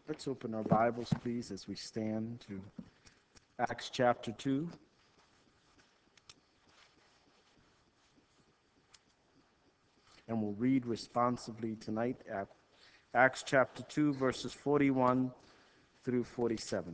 Let's open our Bibles, please, as we stand to Acts chapter 2. And we'll read responsibly tonight at Acts chapter 2, verses 41 through 47.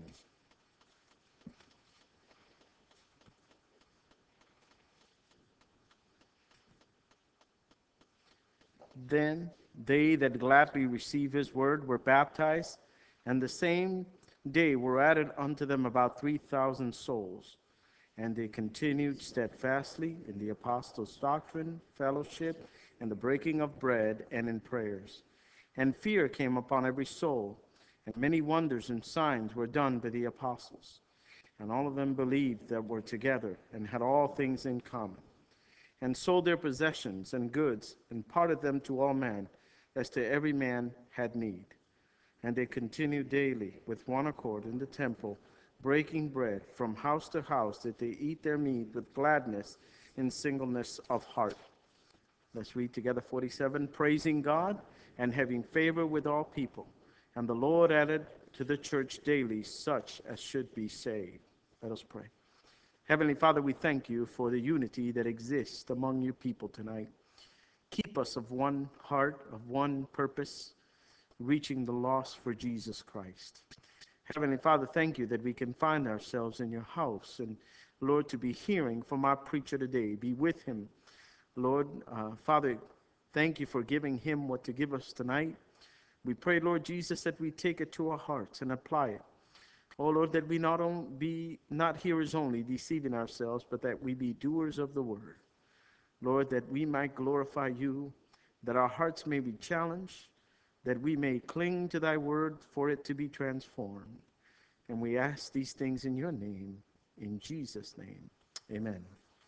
Then they that gladly received his word were baptized, and the same day were added unto them about 3,000 souls. And they continued steadfastly in the apostles' doctrine, fellowship, and the breaking of bread, and in prayers. And fear came upon every soul, and many wonders and signs were done by the apostles. And all of them believed that were together, and had all things in common, and sold their possessions and goods, and parted them to all men, as to every man had need. And they continued daily with one accord in the temple, breaking bread from house to house, that they eat their meat with gladness in singleness of heart. Let's read together 47. Praising God and having favor with all people. And the Lord added to the church daily such as should be saved. Let us pray. Heavenly Father, we thank you for the unity that exists among your people tonight. Keep us of one heart, of one purpose, reaching the lost for Jesus Christ. Heavenly Father, thank you that we can find ourselves in your house. And Lord, to be hearing from our preacher today, be with him. Lord, Father, thank you for giving him what to give us tonight. We pray, Lord Jesus, that we take it to our hearts and apply it. Oh Lord, that we be not hearers only, deceiving ourselves, but that we be doers of the word. Lord, that we might glorify you, that our hearts may be challenged, that we may cling to thy word for it to be transformed. And we ask these things in your name, in Jesus' name. Amen.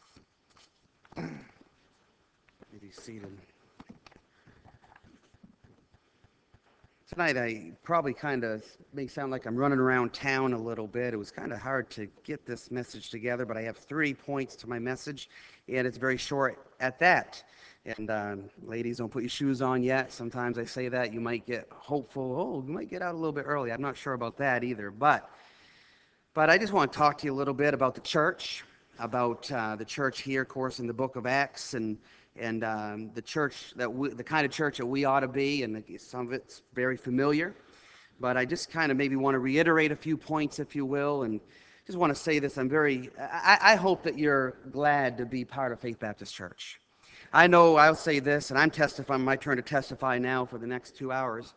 Be seated. Tonight, I probably kind of may sound like I'm running around town a little bit. It was kind of hard to get this message together, but I have 3 points to my message, and it's very short at that. And ladies, don't put your shoes on yet. Sometimes I say that. You might get hopeful. Oh, you might get out a little bit early. I'm not sure about that either. But I just want to talk to you a little bit about the church, about the church here, of course, in the book of Acts, and the church the kind of church that we ought to be, and some of it's very familiar. But I just kind of maybe want to reiterate a few points, if you will, and just want to say this. I hope that you're glad to be part of Faith Baptist Church. I know I'll say this, and I'm testifying, my turn to testify now for the next 2 hours.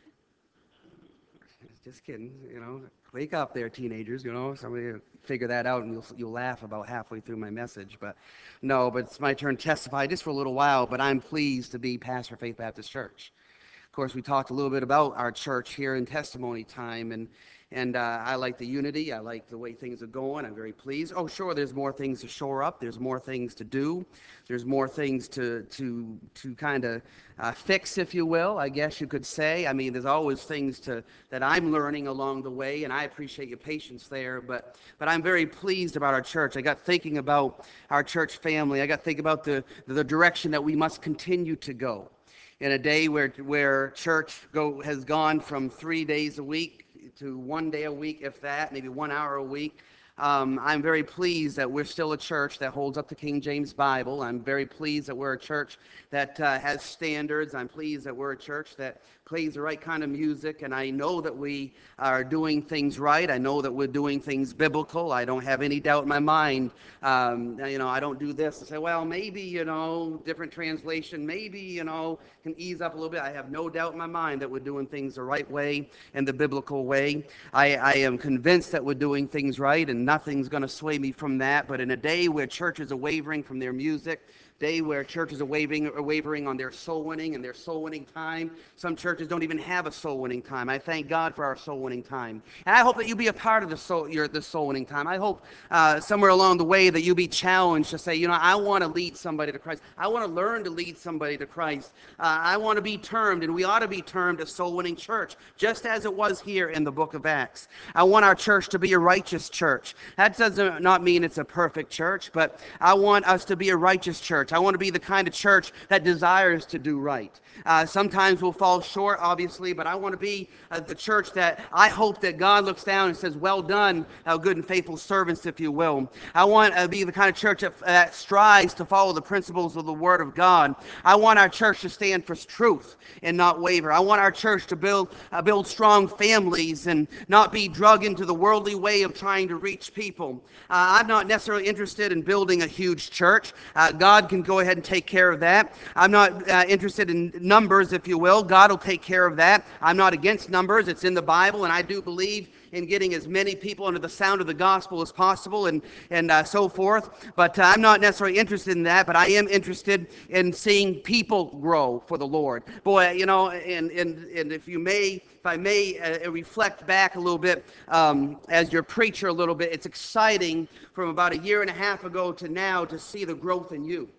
Just kidding, wake up there, teenagers, somebody figure that out, and you'll laugh about halfway through my message. But it's my turn to testify just for a little while. But I'm pleased to be pastor of Faith Baptist Church. Of course, we talked a little bit about our church here in testimony time, and I like the unity. I like the way things are going. I'm very pleased. Oh, sure, there's more things to shore up. There's more things to do. There's more things to kind of fix, if you will, I guess you could say. I mean, there's always things that I'm learning along the way, and I appreciate your patience there. But I'm very pleased about our church. I got thinking about our church family. I got thinking about the direction that we must continue to go. In a day where church has gone from 3 days a week to 1 day a week, if that, maybe 1 hour a week. I'm very pleased that we're still a church that holds up the King James Bible. I'm very pleased that we're a church that has standards. I'm pleased that we're a church that plays the right kind of music, and I know that we are doing things right. I know that we're doing things biblical. I don't have any doubt in my mind. I don't do this and say, well, maybe, different translation, maybe, can ease up a little bit. I have no doubt in my mind that we're doing things the right way and the biblical way. I am convinced that we're doing things right, and nothing's going to sway me from that. But in a day where churches are wavering from their music, day where churches are wavering on their soul winning and their soul winning time. Some churches don't even have a soul winning time. I thank God for our soul winning time. And I hope that you be a part of the soul winning time. I hope somewhere along the way that you be challenged to say, I want to lead somebody to Christ. I want to learn to lead somebody to Christ. I want to be termed, and we ought to be termed, a soul winning church, just as it was here in the book of Acts. I want our church to be a righteous church. That does not mean it's a perfect church, but I want us to be a righteous church. church. I want to be the kind of church that desires to do right. Sometimes we'll fall short, obviously, but I want to be the church that I hope that God looks down and says, well done, thou good and faithful servants, if you will. I want to be the kind of church that strives to follow the principles of the Word of God. I want our church to stand for truth and not waver. I want our church to build strong families and not be drug into the worldly way of trying to reach people. I'm not necessarily interested in building a huge church. God can go ahead and take care of that. I'm not interested in numbers, if you will. God will take care of that. I'm not against numbers. It's in the Bible, and I do believe in getting as many people under the sound of the gospel as possible and so forth. But I'm not necessarily interested in that, but I am interested in seeing people grow for the Lord. Boy, you know, and if I may reflect back a little bit as your preacher a little bit, it's exciting from about a year and a half ago to now to see the growth in you.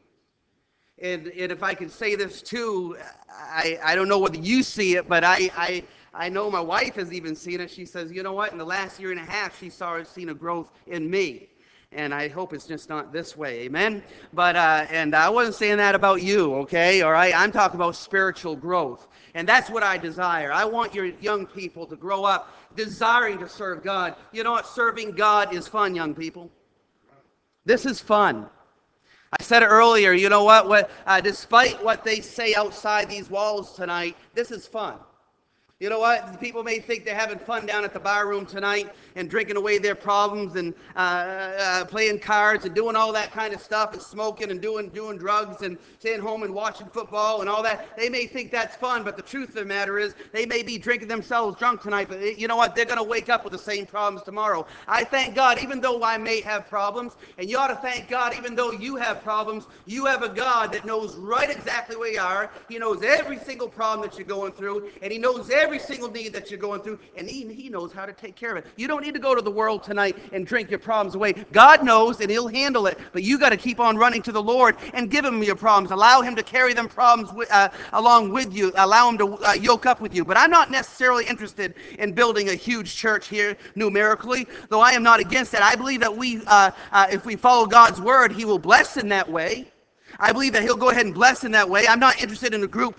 And if I can say this too, I don't know whether you see it, but I know my wife has even seen it. She says, you know what, in the last year and a half, seen a growth in me. And I hope it's just not this way, amen? But, and I wasn't saying that about you, okay, all right? I'm talking about spiritual growth. And that's what I desire. I want your young people to grow up desiring to serve God. You know what? Serving God is fun, young people. This is fun. I said it earlier, you know what despite what they say outside these walls tonight, this is fun. You know what? People may think they're having fun down at the bar room tonight and drinking away their problems and playing cards and doing all that kind of stuff and smoking and doing drugs and staying home and watching football and all that. They may think that's fun, but the truth of the matter is they may be drinking themselves drunk tonight, but you know what? They're going to wake up with the same problems tomorrow. I thank God, even though I may have problems, and you ought to thank God, even though you have problems, you have a God that knows right exactly where you are. He knows every single problem that you're going through, and He knows every single need that you're going through, and he knows how to take care of it. You don't need to go to the world tonight and drink your problems away. God knows, and He'll handle it, but you got to keep on running to the Lord and give Him your problems. Allow Him to carry them problems along with you. Allow Him to yoke up with you. But I'm not necessarily interested in building a huge church here numerically, though I am not against that. I believe that if we follow God's word, He will bless in that way. I believe that He'll go ahead and bless in that way. I'm not interested in a group.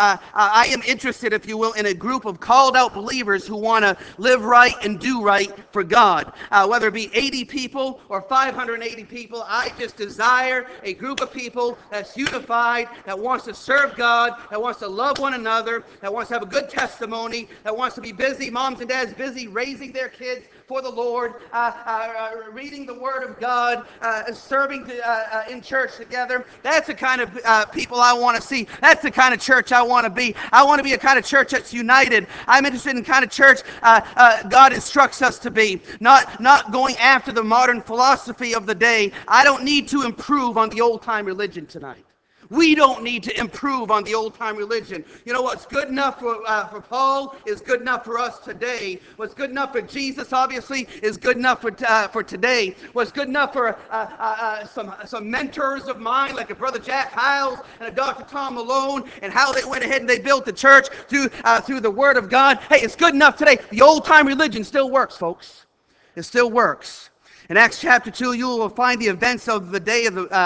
I am interested, if you will, in a group of called out believers who want to live right and do right for God. Whether it be 80 people or 580 people, I just desire a group of people that's unified, that wants to serve God, that wants to love one another, that wants to have a good testimony, that wants to be busy, moms and dads busy raising their kids for the Lord, reading the Word of God, serving in church together. That's the kind of people I want to see. That's the kind of church I want to be. I want to be a kind of church that's united. I'm interested in the kind of church God instructs us to be, not going after the modern philosophy of the day. I don't need to improve on the old-time religion tonight. We don't need to improve on the old-time religion. You know, what's good enough for Paul is good enough for us today. What's good enough for Jesus, obviously, is good enough for today. What's good enough for some mentors of mine, like a Brother Jack Hiles and a Dr. Tom Malone, and how they went ahead and they built the church through the Word of God. Hey, it's good enough today. The old-time religion still works, folks. It still works. In Acts chapter 2, you will find the events of the day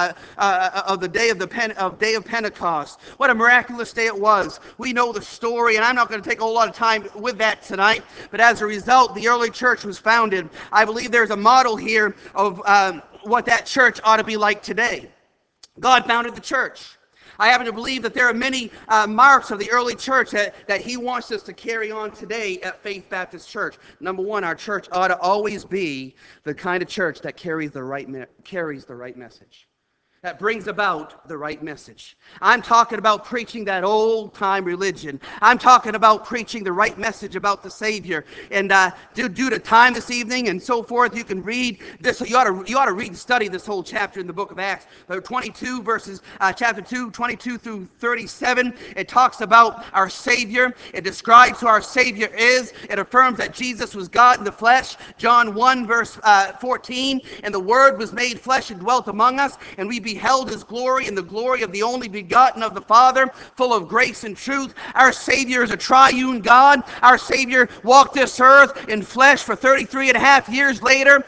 of Pentecost. What a miraculous day it was. We know the story, and I'm not going to take a whole lot of time with that tonight. But as a result, the early church was founded. I believe there's a model here of what that church ought to be like today. God founded the church. I happen to believe that there are many marks of the early church that He wants us to carry on today at Faith Baptist Church. Number one, our church ought to always be the kind of church that carries the right message, that brings about the right message. I'm talking about preaching that old-time religion. I'm talking about preaching the right message about the Savior. And due to time this evening and so forth, you can read this. You ought to read and study this whole chapter in the book of Acts. 22 verses, chapter 2, 22 through 37. It talks about our Savior. It describes who our Savior is. It affirms that Jesus was God in the flesh. John 1 verse 14. And the Word was made flesh and dwelt among us, and we beheld beheld his glory and the glory of the only begotten of the Father, full of grace and truth. Our Savior is a triune God. Our Savior walked this earth in flesh for 33 and a half years later.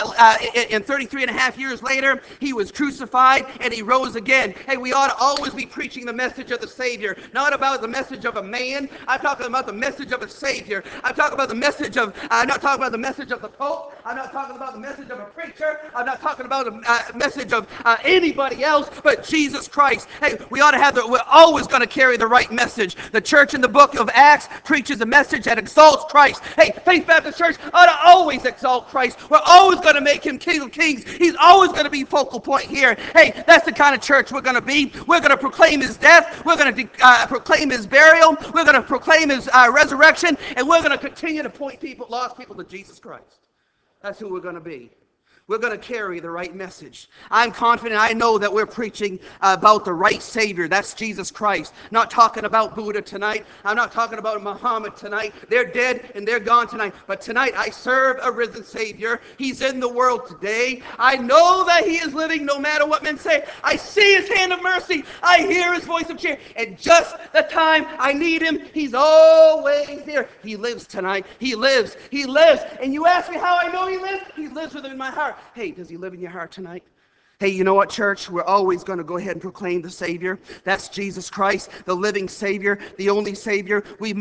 And 33 and a half years later, he was crucified and he rose again. Hey, we ought to always be preaching the message of the Savior, not about the message of a man. I'm talking about the message of a Savior. I'm talking about the message of, I'm not talking about the message of the Pope. I'm not talking about the message of a preacher. I'm not talking about a message of anybody else but Jesus Christ. Hey, we ought to have we're always going to carry the right message. The church in the book of Acts preaches a message that exalts Christ. Hey, Faith Baptist Church ought to always exalt Christ. We're always going to make him King of Kings. He's always going to be focal point here. Hey, that's the kind of church we're going to be. We're going to proclaim his death. We're going to proclaim his burial. We're going to proclaim his resurrection. And we're going to continue to point lost people to Jesus Christ. That's who we're going to be. We're going to carry the right message. I'm confident, I know that we're preaching about the right Savior. That's Jesus Christ. Not talking about Buddha tonight. I'm not talking about Muhammad tonight. They're dead and they're gone tonight. But tonight I serve a risen Savior. He's in the world today. I know that he is living no matter what men say. I see his hand of mercy. I hear his voice of cheer. And just the time I need him, he's always there. He lives tonight. He lives. He lives. And you ask me how I know he lives? He lives within my heart. Hey, does he live in your heart tonight? Hey, you know what, church? We're always going to go ahead and proclaim the Savior. That's Jesus Christ, the living Savior, the only Savior. We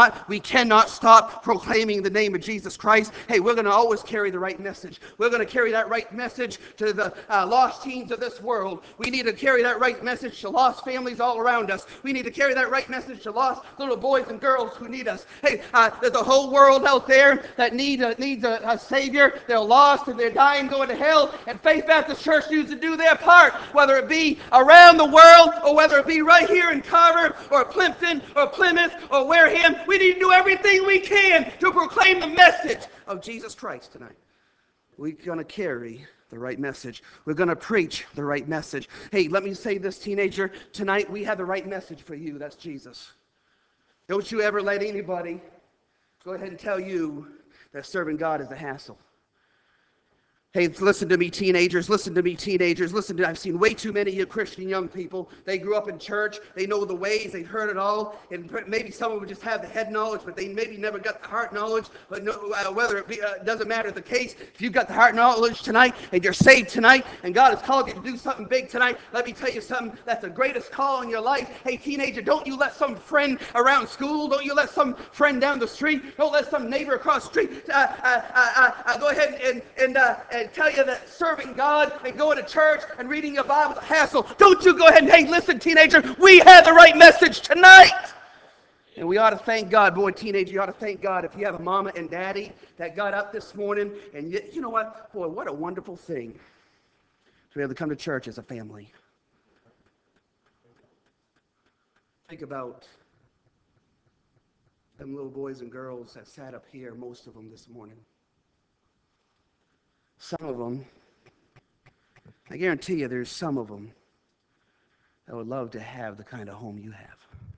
cannot stop proclaiming the name of Jesus Christ. Hey, we're going to always carry the right message. We're going to carry that right message to the lost teens of this world. We need to carry that right message to lost families all around us. We need to carry that right message to lost little boys and girls who need us. Hey, there's a whole world out there that needs a Savior. They're lost and they're dying, going to hell. And Faith Baptist Church to do their part, whether it be around the world or whether it be right here in Carver or Plimpton or Plymouth or Wareham. We need to do everything we can to proclaim the message of Jesus Christ tonight. We're going to carry the right message. We're going to preach the right message. Hey, let me say this, teenager. Tonight we have the right message for you. That's Jesus. Don't you ever let anybody go ahead and tell you that serving God is a hassle. Hey, listen to me, teenagers. Listen to me, teenagers. I've seen way too many of you Christian young people. They grew up in church. They know the ways. They've heard it all. And maybe some of them just have the head knowledge, but they maybe never got the heart knowledge. But whether it be, doesn't matter the case. If you've got the heart knowledge tonight and you're saved tonight and God has called you to do something big tonight, let me tell you something. That's the greatest call in your life. Hey, teenager, don't you let some friend around school, don't you let some friend down the street, don't let some neighbor across the street go ahead and tell you that serving God and going to church and reading your Bible is a hassle. Don't you go ahead and, hey, listen, teenager, we have the right message tonight. And we ought to thank God. Boy, teenager, you ought to thank God if you have a mama and daddy that got up this morning. And you know what? Boy, what a wonderful thing to be able to come to church as a family. Think about them little boys and girls that sat up here, most of them this morning. Some of them, I guarantee you there's some of them that would love to have the kind of home you have.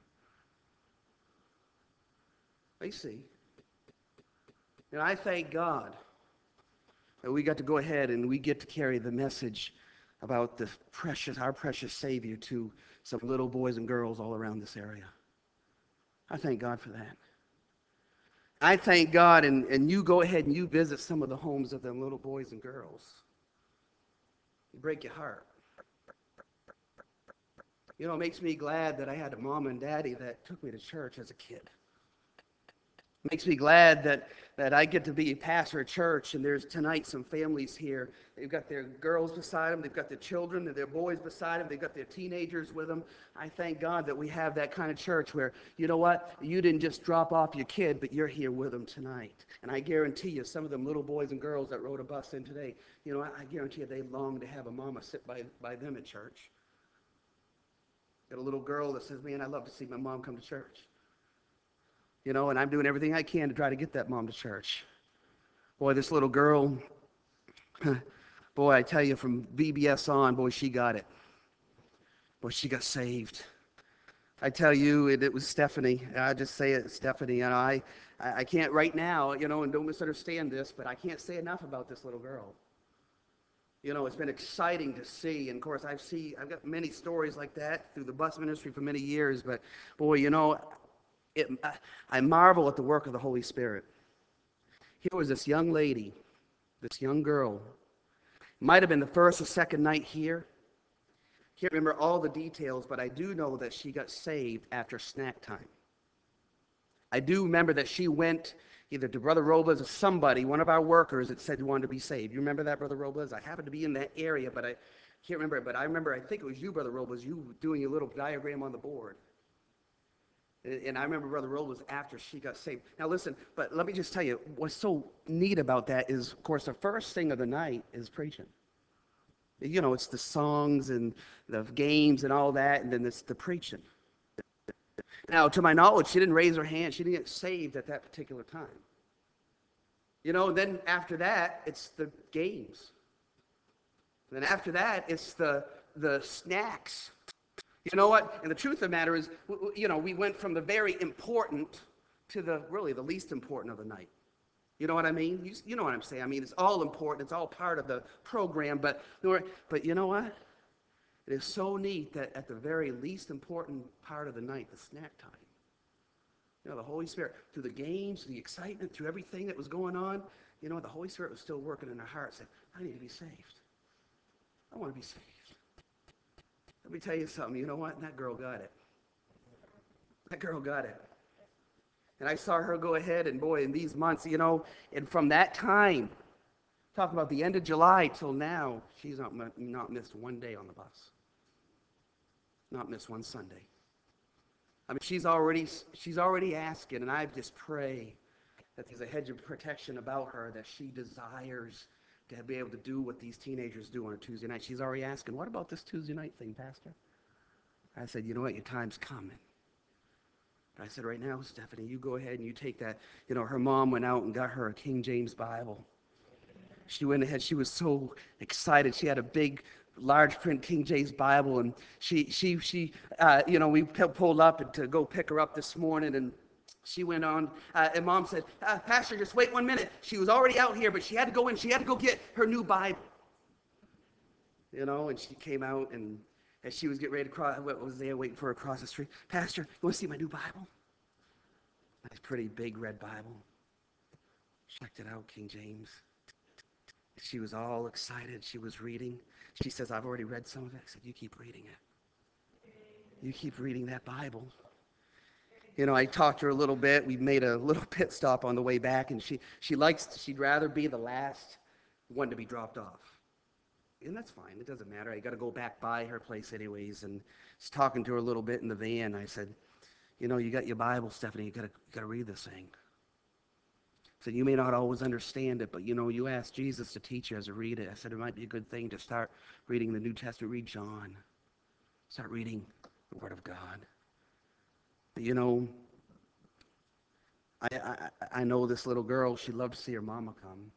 They see. And I thank God that we got to go ahead and we get to carry the message about our precious Savior to some little boys and girls all around this area. I thank God for that. I thank God, and you go ahead and you visit some of the homes of them little boys and girls. You break your heart. You know, it makes me glad that I had a mom and daddy that took me to church as a kid. It makes me glad that I get to be a pastor at church, and there's tonight some families here. They've got their girls beside them, they've got their children, and their boys beside them, they've got their teenagers with them. I thank God that we have that kind of church where, you know what, you didn't just drop off your kid, but you're here with them tonight. And I guarantee you, some of them little boys and girls that rode a bus in today, you know, I guarantee you they long to have a mama sit by them at church. Got a little girl that says, man, I love to see my mom come to church. You know, and I'm doing everything I can to try to get that mom to church. Boy, this little girl, boy, I tell you, from VBS on, boy, she got it. Boy, she got saved. I tell you, it was Stephanie. I just say it, Stephanie. And I can't right now, you know, and don't misunderstand this, but I can't say enough about this little girl. You know, it's been exciting to see. And of course, I've got many stories like that through the bus ministry for many years. But boy, you know, I marvel at the work of the Holy Spirit. Here was this young lady, this young girl. Might have been the first or second night here. Can't remember all the details, but I do know that she got saved after snack time. I do remember that she went either to Brother Robles or somebody, one of our workers, that said he wanted to be saved. You remember that, Brother Robles? I happened to be in that area, but I can't remember it. But I remember, I think it was you, Brother Robles, you doing your little diagram on the board. And I remember Brother Robles after she got saved. Now listen, but let me just tell you, what's so neat about that is, of course, the first thing of the night is preaching. You know, it's the songs and the games and all that, and then it's the preaching. Now, to my knowledge, she didn't raise her hand. She didn't get saved at that particular time. You know, then after that, it's the games. And then after that, it's the snacks. You know what? And the truth of the matter is, you know, we went from the very important to the really the least important of the night. You know what I mean? You know what I'm saying? I mean, it's all important. It's all part of the program. But you know what? It is so neat that at the very least important part of the night, the snack time, you know, the Holy Spirit, through the games, the excitement, through everything that was going on, you know, the Holy Spirit was still working in our hearts, saying, I need to be saved. I want to be saved. Let me tell you something. You know what? That girl got it. That girl got it. And I saw her go ahead, and boy, in these months, you know, and from that time, talking about the end of July till now, she's not missed one day on the bus. Not missed one Sunday. I mean, she's already asking, and I just pray that there's a hedge of protection about her, that she desires to be able to do what these teenagers do on a Tuesday night. She's already asking, what about this Tuesday night thing, Pastor? I said, you know what, your time's coming. I said, right now, Stephanie, you go ahead and you take that. You know, her mom went out and got her a King James Bible. She went ahead, she was so excited. She had a big, large print King James Bible, and you know, we pulled up to go pick her up this morning, and she went on, and Mom said, Pastor, just wait 1 minute. She was already out here, but she had to go in. She had to go get her new Bible. You know, and she came out, and as she was getting ready to cross, what was there waiting for her across the street? Pastor, you want to see my new Bible? Nice, pretty big red Bible. Checked it out, King James. She was all excited. She was reading. She says, I've already read some of it. I said, you keep reading it. You keep reading that Bible. You know, I talked to her a little bit. We made a little pit stop on the way back, and she'd rather be the last one to be dropped off. And that's fine. It doesn't matter. I got to go back by her place anyways. And just talking to her a little bit in the van, I said, you know, you got your Bible, Stephanie. You got to read this thing. I said, you may not always understand it, but you know, you ask Jesus to teach you as to read it. I said, it might be a good thing to start reading the New Testament. Read John. Start reading the Word of God. But, you know, I know this little girl, she'd love to see her mama come.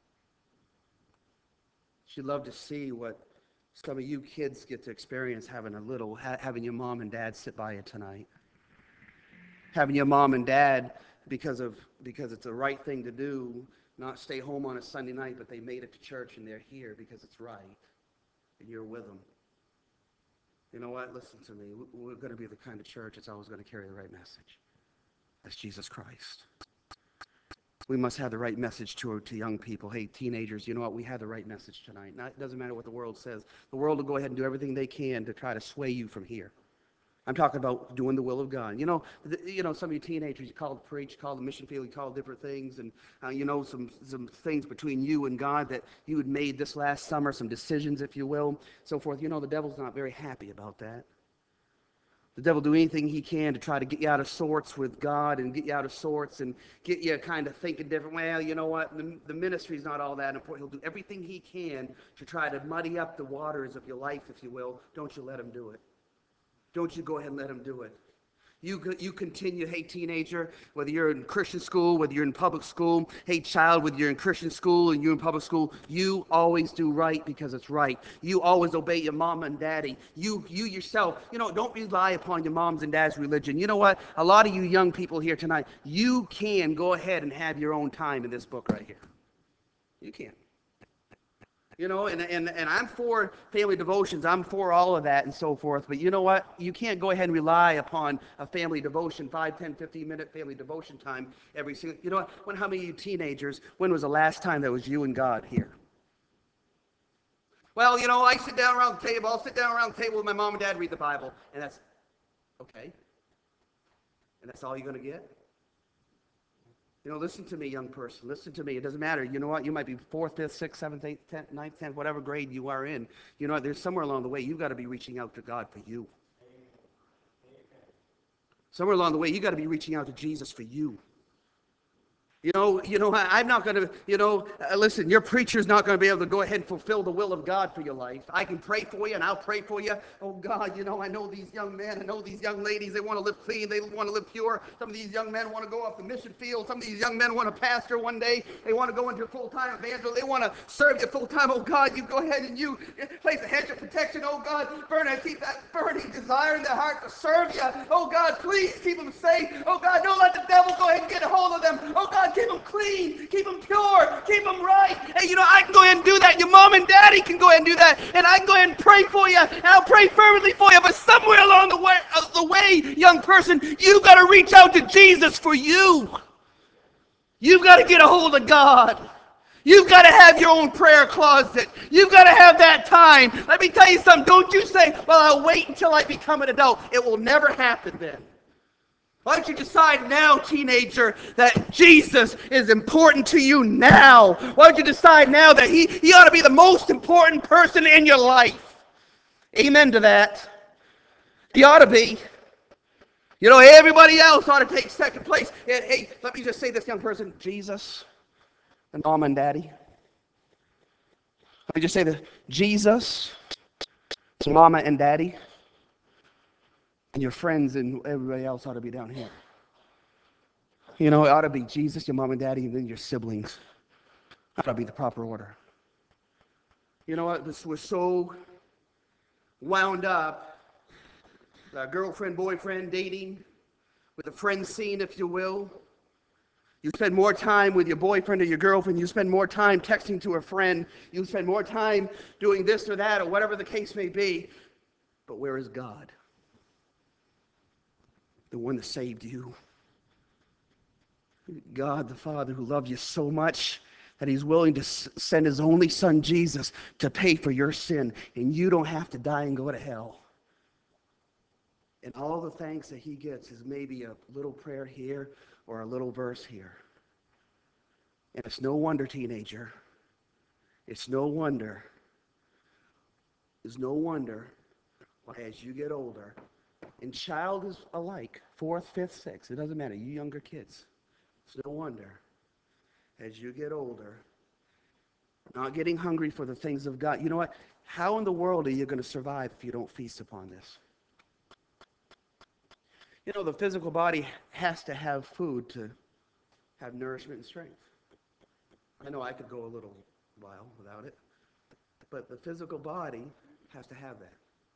She'd love to see what some of you kids get to experience having your mom and dad sit by you tonight. Having your mom and dad, because it's the right thing to do, not stay home on a Sunday night, but they made it to church and they're here because it's right, and you're with them. You know what? Listen to me. We're going to be the kind of church that's always going to carry the right message. That's Jesus Christ. We must have the right message to young people. Hey, teenagers, you know what? We have the right message tonight. It doesn't matter what the world says. The world will go ahead and do everything they can to try to sway you from here. I'm talking about doing the will of God. You know, some of you teenagers, you call to preach, you call the mission field, you call different things, and you know, some things between you and God that you had made this last summer, some decisions, if you will, so forth. You know, the devil's not very happy about that. The devil will do anything he can to try to get you out of sorts with God and get you out of sorts and get you kind of thinking different. Well, you know what? The ministry's not all that important. He'll do everything he can to try to muddy up the waters of your life, if you will. Don't you let him do it. Don't you go ahead and let him do it. You continue, hey, teenager, whether you're in Christian school, whether you're in public school, hey, child, whether you're in Christian school and you're in public school, you always do right because it's right. You always obey your mom and daddy. You yourself, you know, don't rely upon your mom's and dad's religion. You know what? A lot of you young people here tonight, you can go ahead and have your own time in this book right here. You can. You know, and I'm for family devotions. I'm for all of that and so forth. But you know what? You can't go ahead and rely upon a family devotion, 5, 10, 15-minute family devotion time every single. You know what? How many of you teenagers, when was the last time that was you and God here? Well, you know, I sit down around the table. I'll sit down around the table with my mom and dad, read the Bible. And that's okay. And that's all you're going to get? You know, listen to me, young person. Listen to me. It doesn't matter. You know what? You might be 4th, 5th, 6th, 7th, 8th, 10th, 9th, 10th, whatever grade you are in. You know what? There's somewhere along the way you've got to be reaching out to God for you. Somewhere along the way, you've got to be reaching out to Jesus for you. I'm not going to, listen, your preacher's not going to be able to go ahead and fulfill the will of God for your life. I can pray for you and I'll pray for you. Oh God, I know these young men, I know these young ladies, they want to live clean, they want to live pure. Some of these young men want to go off the mission field. Some of these young men want to pastor one day. They want to go into full-time evangelism. They want to serve you full-time. Oh God, you go ahead and you place a hedge of protection. Oh God, keep that burning desire in their heart to serve you. Oh God, please keep them safe. Oh God, don't let the devil go ahead and get a hold of them. Oh God, keep them clean, keep them pure, keep them right. Hey, I can go ahead and do that. Your mom and daddy can go ahead and do that. And I can go ahead and pray for you. And I'll pray fervently for you. But somewhere along the way, young person, you've got to reach out to Jesus for you. You've got to get a hold of God. You've got to have your own prayer closet. You've got to have that time. Let me tell you something. Don't you say, well, I'll wait until I become an adult. It will never happen then. Why don't you decide now, teenager, that Jesus is important to you now? Why don't you decide now that he ought to be the most important person in your life? Amen to that. He ought to be. Everybody else ought to take second place. Hey, let me just say this, young person. Jesus and mom and daddy. Let me just say this. Jesus, mama and daddy, and your friends and everybody else ought to be down here. It ought to be Jesus, your mom and daddy, and then your siblings. That ought to be the proper order. You know what? We're so wound up. Girlfriend, boyfriend, dating, with a friend scene, if you will. You spend more time with your boyfriend or your girlfriend. You spend more time texting to a friend. You spend more time doing this or that or whatever the case may be. But where is God? The one that saved you. God the Father who loved you so much that he's willing to send his only son Jesus to pay for your sin, and you don't have to die and go to hell. And all the thanks that he gets is maybe a little prayer here or a little verse here. And it's no wonder, teenager, it's no wonder as you get older, and child is alike, 4th, 5th, 6th, it doesn't matter, you younger kids, it's no wonder as you get older, not getting hungry for the things of God. You know what? How in the world are you going to survive if you don't feast upon this? The physical body has to have food to have nourishment and strength. I know I could go a little while without it, but the physical body has to have that.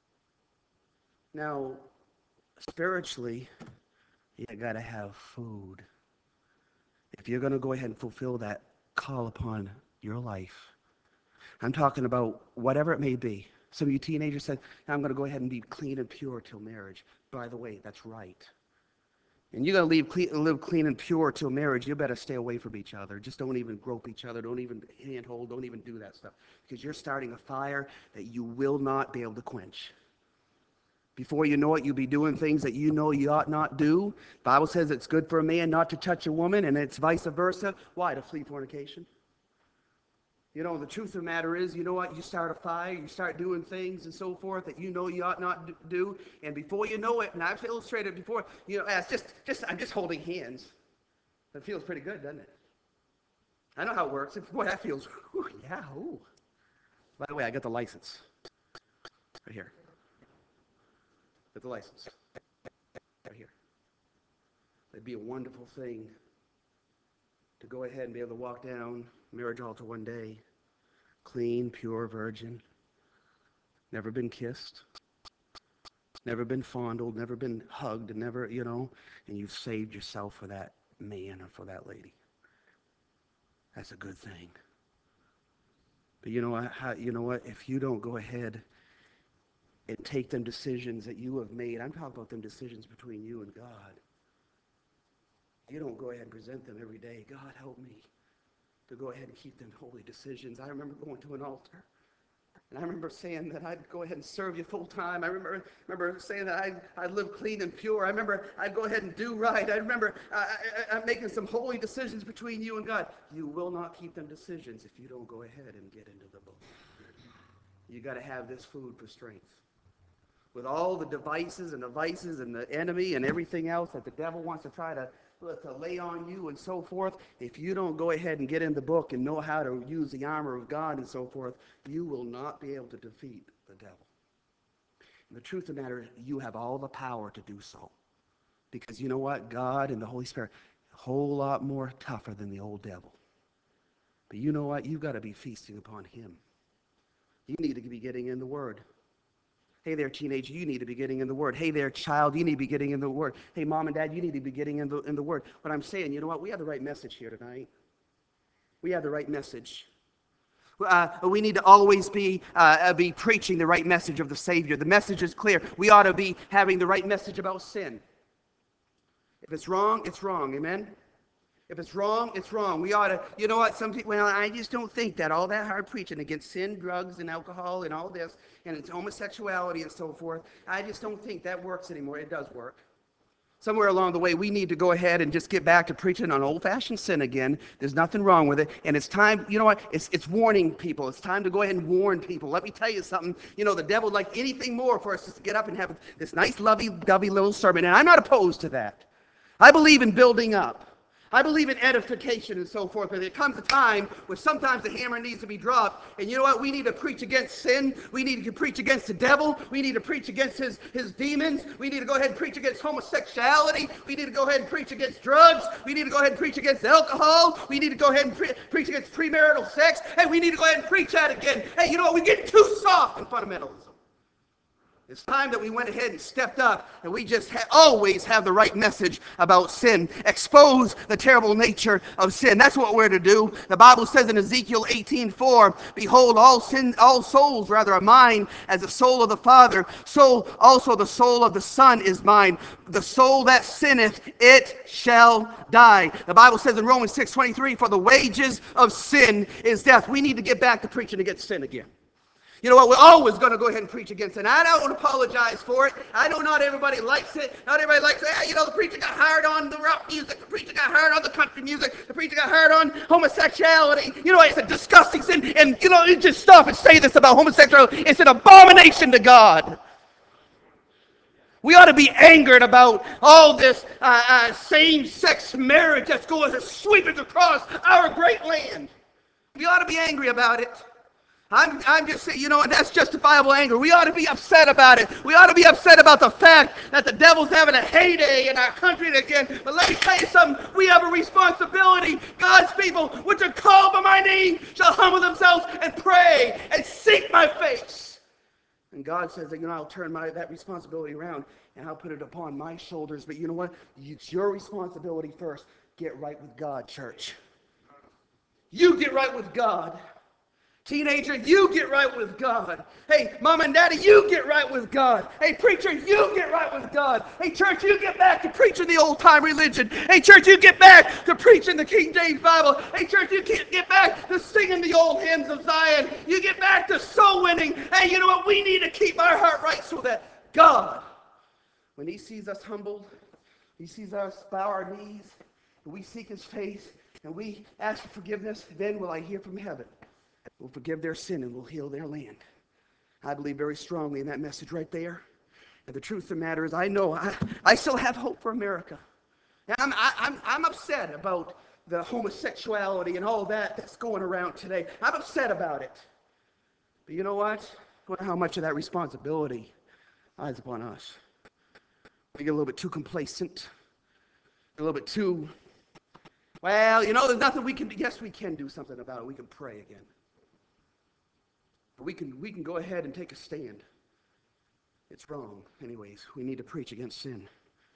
Now, spiritually, you got to have food. If you're going to go ahead and fulfill that call upon your life, I'm talking about whatever it may be. Some of you teenagers said, I'm going to go ahead and be clean and pure till marriage. By the way, that's right. And you're going to live clean and pure till marriage, you better stay away from each other. Just don't even grope each other. Don't even handhold. Don't even do that stuff. Because you're starting a fire that you will not be able to quench. Before you know it, you'll be doing things that you know you ought not do. The Bible says it's good for a man not to touch a woman, and it's vice versa. Why? To flee fornication. The truth of the matter is, you know what? You start a fire, you start doing things and so forth that you know you ought not do, and before you know it, and I've illustrated before, I'm just holding hands. That feels pretty good, doesn't it? I know how it works. Boy, that feels, yeah, ooh. By the way, I got the license. Right here. Got the license. Right here. It'd be a wonderful thing to go ahead and be able to walk down marriage altar one day, clean, pure, virgin, never been kissed, never been fondled, never been hugged, and never, and you've saved yourself for that man or for that lady. That's a good thing. But you know what? If you don't go ahead and take them decisions that you have made, I'm talking about them decisions between you and God. You don't go ahead and present them every day. God, help me to go ahead and keep them holy decisions. I remember going to an altar, and I remember saying that I'd go ahead and serve you full time. I remember saying that I'd live clean and pure. I remember I'd go ahead and do right. I remember I'm making some holy decisions between you and God. You will not keep them decisions if you don't go ahead and get into the book. You got to have this food for strength. With all the devices and the vices and the enemy and everything else that the devil wants to try to lay on you and so forth, if you don't go ahead and get in the book and know how to use the armor of God and so forth, you will not be able to defeat the devil. And the truth of the matter is, you have all the power to do so. Because you know what? God and the Holy Spirit, a whole lot more tougher than the old devil. But you know what? You've got to be feasting upon him. You need to be getting in the Word. Hey there, teenager, you need to be getting in the Word. Hey there, child, you need to be getting in the Word. Hey, mom and dad, you need to be getting in the Word. But I'm saying, you know what? We have the right message here tonight. We have the right message. We need to always be preaching the right message of the Savior. The message is clear. We ought to be having the right message about sin. If it's wrong, it's wrong. Amen? If it's wrong, it's wrong. We ought to, you know what, some people, well, I just don't think that all that hard preaching against sin, drugs, and alcohol, and all this, and it's homosexuality and so forth, I just don't think that works anymore. It does work. Somewhere along the way, we need to go ahead and just get back to preaching on old-fashioned sin again. There's nothing wrong with it. And it's time, you know what, it's warning people. It's time to go ahead and warn people. Let me tell you something. You know, the devil would like anything more for us just to get up and have this nice, lovey-dovey little sermon. And I'm not opposed to that. I believe in building up. I believe in edification and so forth, but there comes a time where sometimes the hammer needs to be dropped. And you know what? We need to preach against sin. We need to preach against the devil. We need to preach against his demons. We need to go ahead and preach against homosexuality. We need to go ahead and preach against drugs. We need to go ahead and preach against alcohol. We need to go ahead and preach against premarital sex. Hey, we need to go ahead and preach that again. Hey, you know what? We're getting too soft in fundamentalism. It's time that we went ahead and stepped up, and we just always have the right message about sin. Expose the terrible nature of sin. That's what we're to do. The Bible says in Ezekiel 18:4, behold, all souls are mine, as the soul of the Father, so also the soul of the Son is mine. The soul that sinneth, it shall die. The Bible says in Romans 6:23, for the wages of sin is death. We need to get back to preaching against sin again. You know what? We're always going to go ahead and preach against it. And I don't apologize for it. I know not everybody likes it. Not everybody likes it. Hey, you know, the preacher got hard on the rock music. The preacher got hard on the country music. The preacher got hard on homosexuality. You know, it's a disgusting sin. And, you know, just stop and say this about homosexuality. It's an abomination to God. We ought to be angered about all this same-sex marriage that's going sweeping across our great land. We ought to be angry about it. I'm just saying, you know, that's justifiable anger. We ought to be upset about it. We ought to be upset about the fact that the devil's having a heyday in our country again. But let me tell you something. We have a responsibility. God's people, which are called by my name, shall humble themselves and pray and seek my face. And God says that, you know, I'll turn that responsibility around and I'll put it upon my shoulders. But you know what? It's your responsibility first. Get right with God, church. You get right with God. Teenager, you get right with God. Hey, mom and daddy, you get right with God. Hey, preacher, you get right with God. Hey, church, you get back to preaching the old-time religion. Hey, church, you get back to preaching the King James Bible. Hey, church, you get back to singing the old hymns of Zion. You get back to soul winning. Hey, you know what? We need to keep our heart right so that God, when he sees us humbled, he sees us bow our knees, and we seek his face, and we ask for forgiveness, then will I hear from heaven. Will forgive their sin and will heal their land. I believe very strongly in that message right there. And the truth of the matter is, I know I still have hope for America. And I'm upset about the homosexuality and all that's going around today. I'm upset about it. But you know what? I wonder how much of that responsibility lies upon us. We get a little bit too complacent, a little bit too, well, you know, there's nothing we can do. Yes, we can do something about it. We can pray again. We can go ahead and take a stand. It's wrong. Anyways, we need to preach against sin.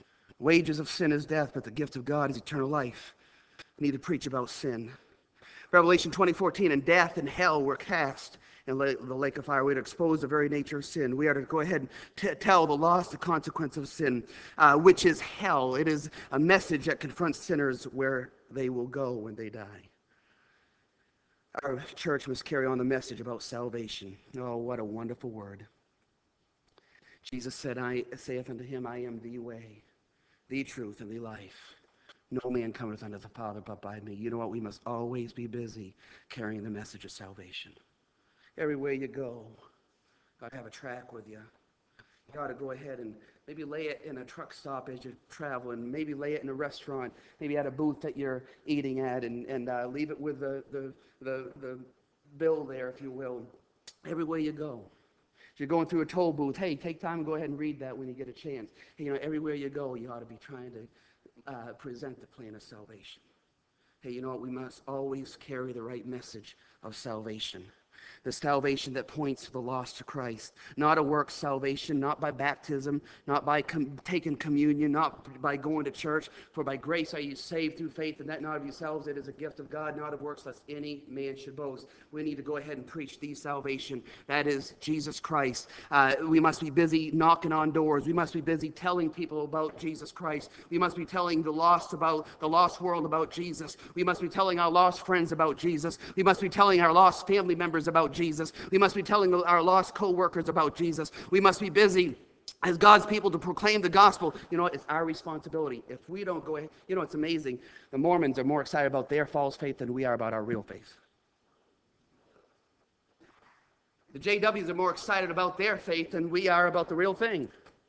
Wages of sin is death, but the gift of God is eternal life. We need to preach about sin. Revelation 20:14, and death and hell were cast in the lake of fire. We are to expose the very nature of sin. We are to go ahead and tell the loss, the consequence of sin, which is hell. It is a message that confronts sinners where they will go when they die. Our church must carry on the message about salvation. Oh, what a wonderful word. Jesus said, I saith unto him, I am the way, the truth, and the life. No man cometh unto the Father but by me. You know what? We must always be busy carrying the message of salvation. Everywhere you go, got to have a track with you. You ought to go ahead and maybe lay it in a truck stop as you're traveling. Maybe lay it in a restaurant. Maybe at a booth that you're eating at, and leave it with the bill there, if you will. Everywhere you go. If you're going through a toll booth, hey, take time and go ahead and read that when you get a chance. Hey, everywhere you go, you ought to be trying to present the plan of salvation. Hey, you know what? We must always carry the right message of salvation. The salvation that points the lost to Christ. Not a work salvation, not by baptism, not by taking communion, not by going to church. For by grace are you saved through faith, and that not of yourselves. It is a gift of God, not of works, lest any man should boast. We need to go ahead and preach the salvation. That is Jesus Christ. We must be busy knocking on doors. We must be busy telling people about Jesus Christ. We must be telling the lost world about Jesus. We must be telling our lost friends about Jesus. We must be telling our lost family members about Jesus. We must be telling our lost co-workers about Jesus. We must be busy as God's people to proclaim the gospel. You know what? It's our responsibility. If we don't go ahead, it's amazing. The Mormons are more excited about their false faith than we are about our real faith. The JWs are more excited about their faith than we are about the real thing.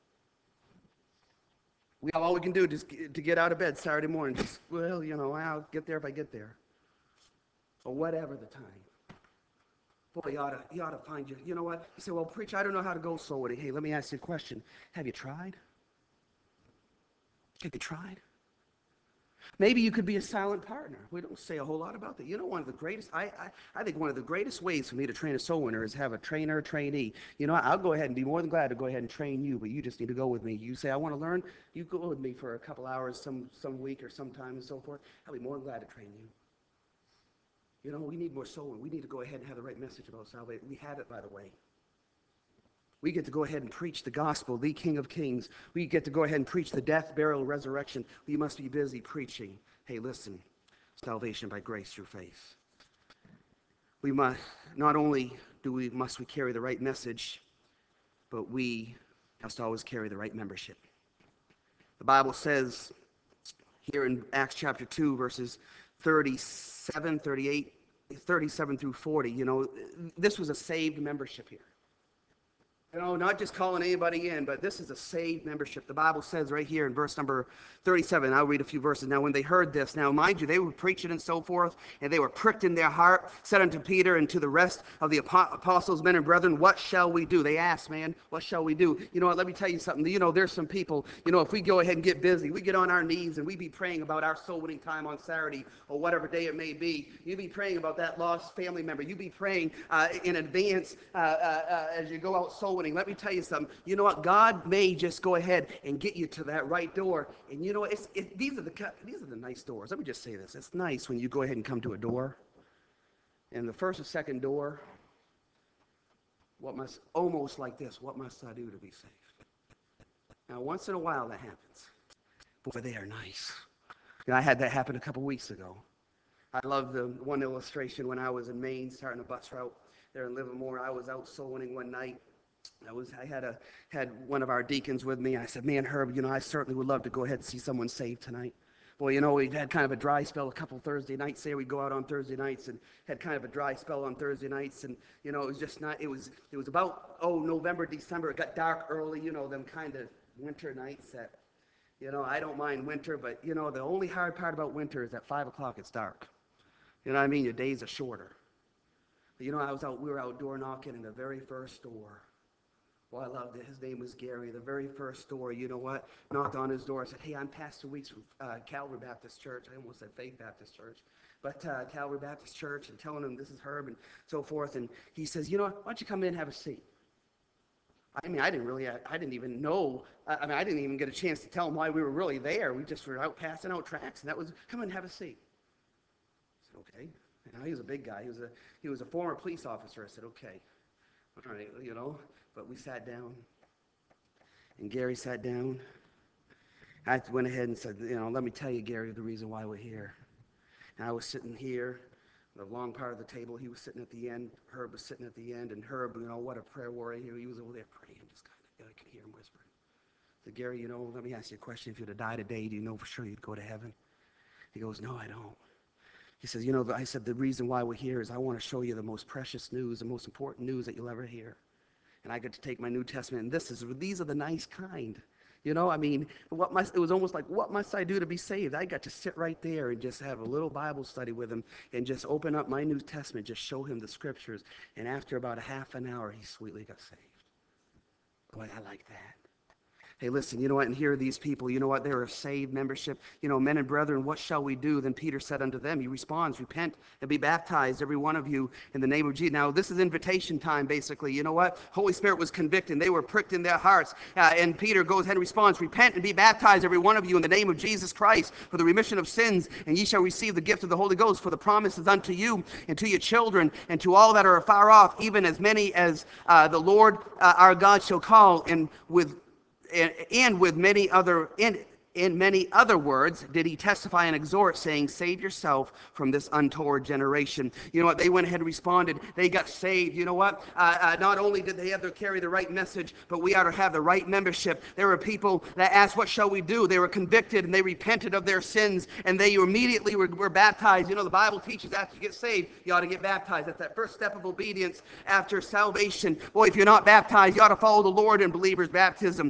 All we can do is to get out of bed Saturday morning. Just, I'll get there if I get there. Or whatever the time. Boy, you ought to find you know what? You say, well, preacher, I don't know how to go soul winning. Hey, let me ask you a question. Have you tried? Have you tried? Maybe you could be a silent partner. We don't say a whole lot about that. One of the greatest, I think one of the greatest ways for me to train a soul winner is have a trainer, trainee. I'll go ahead and be more than glad to go ahead and train you, but you just need to go with me. You say, I want to learn, you go with me for a couple hours some week or sometime and so forth. I'll be more than glad to train you. We need more soul. We need to go ahead and have the right message about salvation. We have it, by the way. We get to go ahead and preach the gospel, the King of Kings. We get to go ahead and preach the death, burial, resurrection. We must be busy preaching. Hey, listen, salvation by grace through faith. We must, not only must we carry the right message, but we must always carry the right membership. The Bible says here in Acts chapter 2, verses 37, 38, 37 through 40, this was a saved membership here. Not just calling anybody in, but this is a saved membership. The Bible says right here in verse number 37, I'll read a few verses. Now, when they heard this, now mind you, they were preaching and so forth, and they were pricked in their heart, said unto Peter and to the rest of the apostles, men and brethren, what shall we do? They asked, man, what shall we do? You know what, let me tell you something. There's some people, if we go ahead and get busy, we get on our knees and we be praying about our soul winning time on Saturday or whatever day it may be. You be praying about that lost family member. You be praying in advance as you go out soul winning. Let me tell you something. You know what? God may just go ahead and get you to that right door. And these are the nice doors. Let me just say this. It's nice when you go ahead and come to a door, and the first or second door, almost like this, what must I do to be saved? Now, once in a while that happens. Boy, they are nice. I had that happen a couple weeks ago. I love the one illustration when I was in Maine starting a bus route there in Livermore. I was out soul winning one night. I had one of our deacons with me. I said, man, Herb, I certainly would love to go ahead and see someone saved tonight. Boy, we had kind of a dry spell a couple Thursday nights there. We'd go out on Thursday nights and had kind of a dry spell on Thursday nights. And, it was just not, it was about, November, December. It got dark early, them kind of winter nights that, I don't mind winter, but, the only hard part about winter is at 5 o'clock it's dark. You know what I mean? Your days are shorter. But, we were out door knocking in the very first door. Well, I loved it. His name was Gary. The very first door, you know what? Knocked on his door. I said, hey, I'm Pastor Weeks from Calvary Baptist Church. I almost said Faith Baptist Church. But Calvary Baptist Church, and telling him this is Herb and so forth. And he says, why don't you come in and have a seat? I didn't even know. I didn't even get a chance to tell him why we were really there. We just were out passing out tracts, and that was, come in and have a seat. I said, okay. You know, he was a big guy. He was a former police officer. I said, okay, all right, you know. But we sat down, and Gary sat down. I went ahead and said, you know, let me tell you, Gary, the reason why we're here. And I was sitting here, the long part of the table. He was sitting at the end. Herb was sitting at the end. And Herb, you know, what a prayer warrior. He was over there praying, just kind of, I could hear him whispering. I said, Gary, you know, let me ask you a question. If you were to die today, do you know for sure you'd go to heaven? He goes, no, I don't. He says, you know, I said, the reason why we're here is I want to show you the most precious news, the most important news that you'll ever hear. And I get to take my New Testament, and these are the nice kind. You know, I mean, it was almost like, what must I do to be saved? I got to sit right there and just have a little Bible study with him and just open up my New Testament, just show him the scriptures. And after about a half an hour, he sweetly got saved. Boy, I like that. Hey, listen, you know what? And here are these people. You know what? They're a saved membership. You know, men and brethren, what shall we do? Then Peter said unto them, he responds, repent and be baptized, every one of you, in the name of Jesus. Now, this is invitation time, basically. You know what? Holy Spirit was convicting. They were pricked in their hearts. And Peter goes ahead and responds, repent and be baptized, every one of you, in the name of Jesus Christ, for the remission of sins, and ye shall receive the gift of the Holy Ghost. For the promise is unto you and to your children and to all that are afar off, even as many as the Lord our God shall call, and with many other in many other words did he testify and exhort, saying, save yourself from this untoward generation. You know what? They went ahead and responded. They got saved. You know what? Not only did they have to carry the right message, but we ought to have the right membership. There were people that asked, what shall we do? They were convicted, and they repented of their sins, and they immediately were baptized. You know, the Bible teaches after you get saved, you ought to get baptized. That's that first step of obedience after salvation. Boy, if you're not baptized, you ought to follow the Lord in believers' baptism.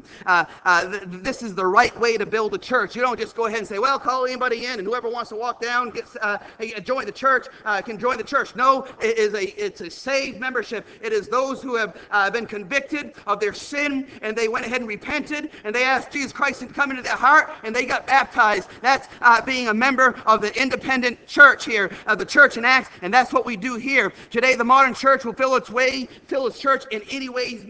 This is the right way to build a church. You don't just go ahead and say, well, call anybody in, and whoever wants to walk down, join the church, can join the church. No, it's a saved membership. It is those who have been convicted of their sin, and they went ahead and repented, and they asked Jesus Christ to come into their heart, and they got baptized. That's being a member of the independent church here, the church in Acts, and that's what we do here. Today, the modern church will fill its church in any ways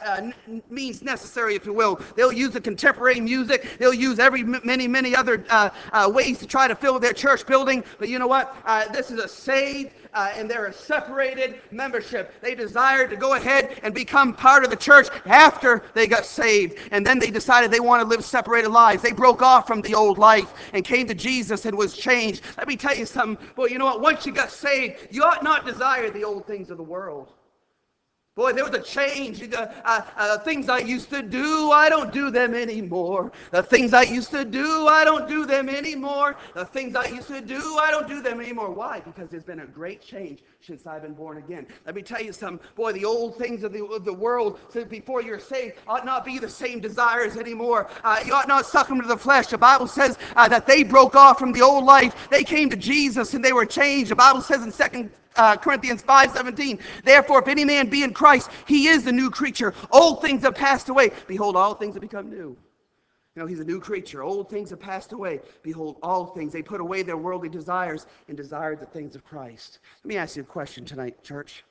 means necessary, if you will. They'll use the contemporary music. They'll use many other ways to try to fill their church building. But you know what? This is a saved and they're a separated membership. They desired to go ahead and become part of the church after they got saved. And then they decided they want to live separated lives. They broke off from the old life and came to Jesus and was changed. Let me tell you something. Boy, you know what? Once you got saved, you ought not desire the old things of the world. Boy, there was a change. Things I used to do, I don't do them anymore. The things I used to do, I don't do them anymore. The things I used to do, I don't do them anymore. Why? Because there's been a great change since I've been born again. Let me tell you something. Boy, the old things of the world before you're saved ought not be the same desires anymore. You ought not succumb to the flesh. The Bible says that they broke off from the old life. They came to Jesus and they were changed. The Bible says in 2 Corinthians 5:17, therefore, if any man be in Christ, he is the new creature. Old things have passed away. Behold, all things have become new. You know, he's a new creature. Old things have passed away. Behold, all things. They put away their worldly desires and desired the things of Christ. Let me ask you a question tonight, church.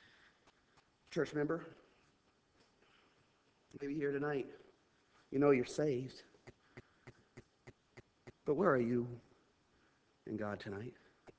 Church member, maybe here tonight, you know you're saved. But where are you in God tonight?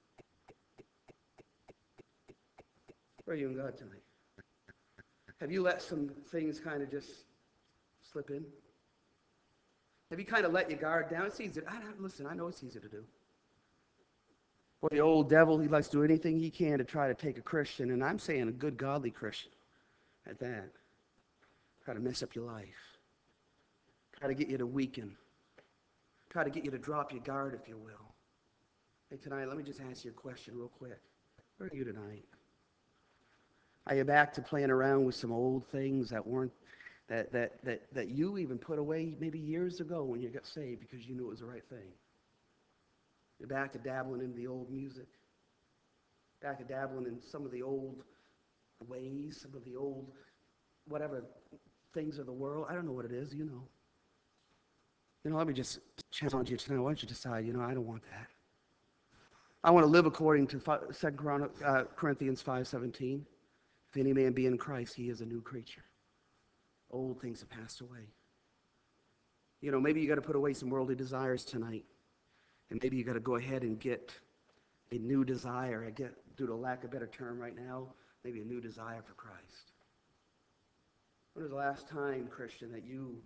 Where are you in God tonight? Have you let some things kind of just slip in? Have you kind of let your guard down? It's easy. Listen, I know it's easy to do. Well, the old devil, he likes to do anything he can to try to take a Christian, and I'm saying a good, godly Christian at that. Try to mess up your life. Try to get you to weaken. Try to get you to drop your guard, if you will. Hey, tonight, let me just ask you a question real quick. Where are you tonight? Are you back to playing around with some old things that weren't that you even put away maybe years ago when you got saved because you knew it was the right thing? You're back to dabbling in the old music, back to dabbling in some of the old ways, some of the old whatever things of the world. I don't know what it is, you know. You know, let me just challenge you tonight. Why don't you decide, you know, I don't want that. I want to live according to 2 Corinthians 5:17. If any man be in Christ, he is a new creature. Old things have passed away. You know, maybe you got to put away some worldly desires tonight. And maybe you got to go ahead and get a new desire. I get, due to lack of a better term right now, maybe a new desire for Christ. When was the last time, Christian, that